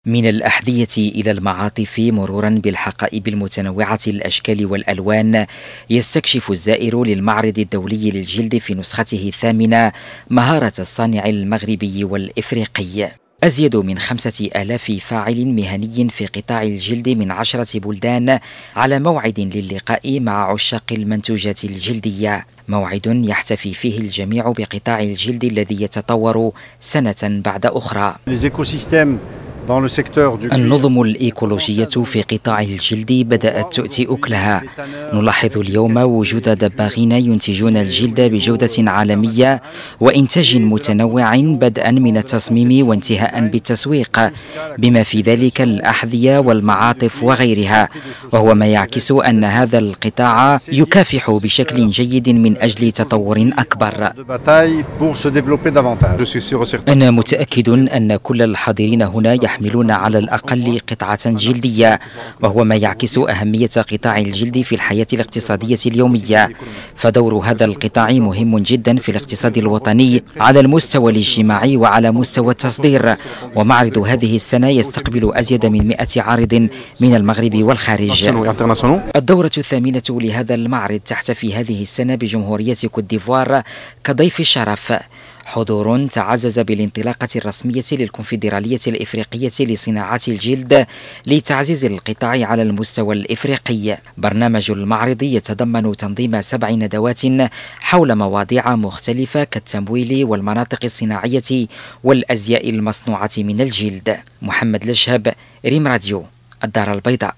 من الأحذية إلى المعاطف مرورا بالحقائب المتنوعة الأشكال والألوان، يستكشف الزائر للمعرض الدولي للجلد في نسخته الثامنة مهارة الصانع المغربي والإفريقي. أزيد من 5000 فاعل مهني في قطاع الجلد من 10 بلدان على موعد للقاء مع عشاق المنتوجات الجلدية، موعد يحتفي فيه الجميع بقطاع الجلد الذي يتطور سنة بعد أخرى. النظم الإيكولوجية في قطاع الجلد بدأت تؤتي أكلها. نلاحظ اليوم وجود دباغين ينتجون الجلد بجودة عالمية وإنتاج متنوع، بدءا من التصميم وانتهاء بالتسويق، بما في ذلك الأحذية والمعاطف وغيرها، وهو ما يعكس أن هذا القطاع يكافح بشكل جيد من أجل تطور أكبر. أنا متأكد أن كل الحاضرين هنا يحملون على الأقل قطعة جلدية، وهو ما يعكس أهمية قطاع الجلد في الحياة الاقتصادية اليومية، فدور هذا القطاع مهم جدا في الاقتصاد الوطني على المستوى الاجتماعي وعلى مستوى التصدير. ومعرض هذه السنة يستقبل أزيد من 100 عارض من المغرب والخارج. الدورة الثامنة لهذا المعرض تحتفي هذه السنة بجمهورية كوت ديفوار كضيف الشرف، حضور تعزز بالانطلاقة الرسمية للكونفدرالية الإفريقية لصناعات الجلد لتعزيز القطاع على المستوى الإفريقي. برنامج المعرض يتضمن تنظيم 7 ندوات حول مواضيع مختلفة كالتمويل والمناطق الصناعية والأزياء المصنوعة من الجلد. محمد لشهب، ريم راديو، الدار البيضاء.